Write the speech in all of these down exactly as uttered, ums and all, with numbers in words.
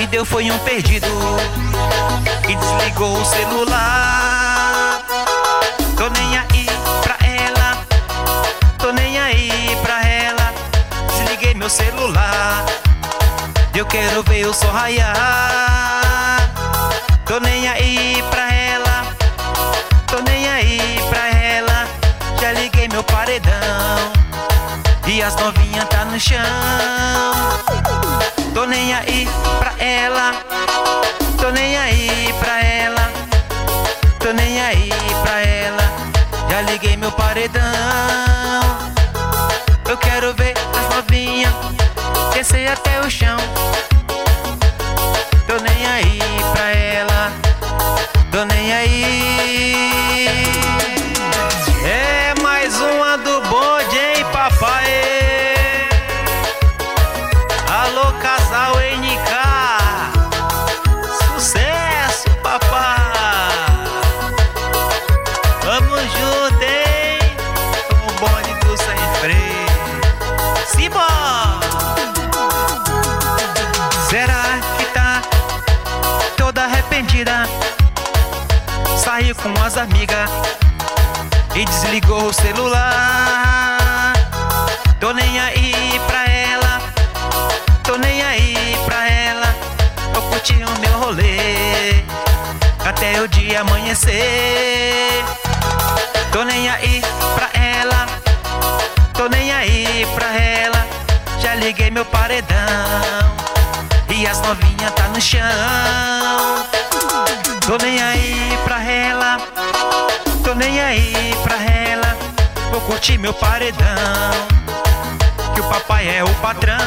deu foi um perdido e desligou o celular. Tô nem aí pra ela, tô nem aí pra ela. Desliguei meu celular, eu quero ver o sol raiar. Tô nem aí pra ela, tô nem aí pra ela. Já liguei meu paredão e as novinhas tá no chão. Tô nem aí pra ela, tô nem aí pra ela, tô nem aí pra ela. Já liguei meu paredão, eu quero ver as novinhas descer até o chão. Tô nem aí pra ela, tô nem aí. É mais uma do bonde, hein, papai? Alô, casal N K, sucesso, papai. Tamo junto, hein? Com o bonde do sem freio. Simbora! Será que tá toda arrependida? Saiu com as amigas e desligou o celular. Tô nem aí pra ela, tô nem aí pra ela. Tô curtindo o meu rolê até o dia amanhecer. Tô nem aí pra ela, tô nem aí pra ela. Já liguei meu paredão e as novinhas tá no chão. Tô nem aí pra ela, tô nem aí pra ela. Vou curtir meu paredão, que o papai é o patrão.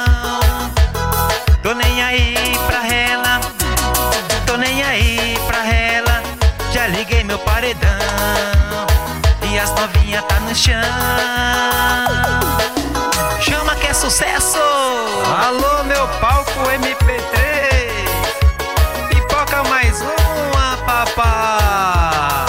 Tô nem aí pra ela, tô nem aí pra ela. Já liguei meu paredão e as novinhas tá no chão. Chama que é sucesso! Alô, meu palco M P três, pipoca mais uma, papá.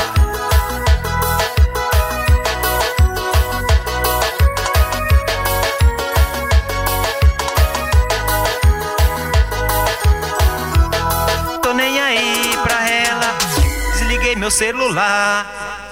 Tô nem aí pra ela, desliguei meu celular.